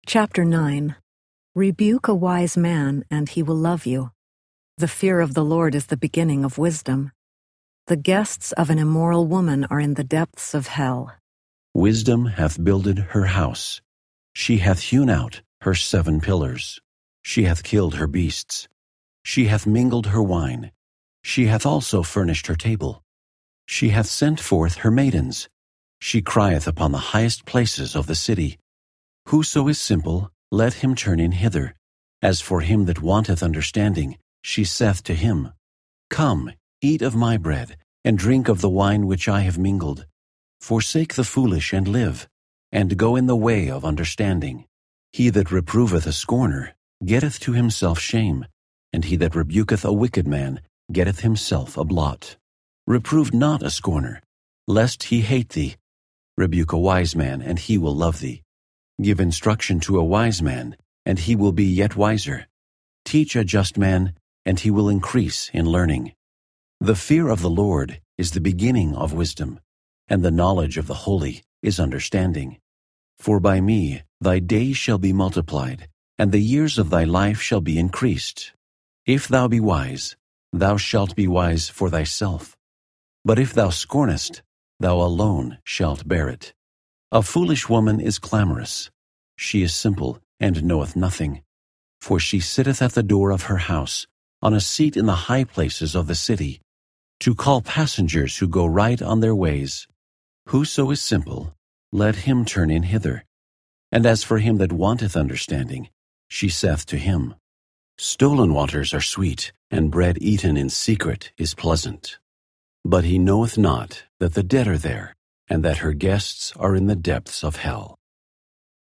Chapter 9. Rebuke a wise man, and he will love you. The fear of the Lord is the beginning of wisdom. The guests of an immoral woman are in the depths of hell. Wisdom hath builded her house. She hath hewn out her 7 pillars. She hath killed her beasts. She hath mingled her wine. She hath also furnished her table. She hath sent forth her maidens. She crieth upon the highest places of the city. Whoso is simple, let him turn in hither. As for him that wanteth understanding, she saith to him, Come, eat of my bread, and drink of the wine which I have mingled. Forsake the foolish and live, and go in the way of understanding. He that reproveth a scorner getteth to himself shame, and he that rebuketh a wicked man getteth himself a blot. Reprove not a scorner, lest he hate thee. Rebuke a wise man, and he will love thee. Give instruction to a wise man, and he will be yet wiser. Teach a just man, and he will increase in learning. The fear of the Lord is the beginning of wisdom, and the knowledge of the holy is understanding. For by me thy days shall be multiplied, and the years of thy life shall be increased. If thou be wise, thou shalt be wise for thyself. But if thou scornest, thou alone shalt bear it. A foolish woman is clamorous. She is simple, and knoweth nothing. For she sitteth at the door of her house, on a seat in the high places of the city, to call passengers who go right on their ways. Whoso is simple, let him turn in hither. And as for him that wanteth understanding, she saith to him, Stolen waters are sweet, and bread eaten in secret is pleasant. But he knoweth not that the dead are there, and that her guests are in the depths of hell.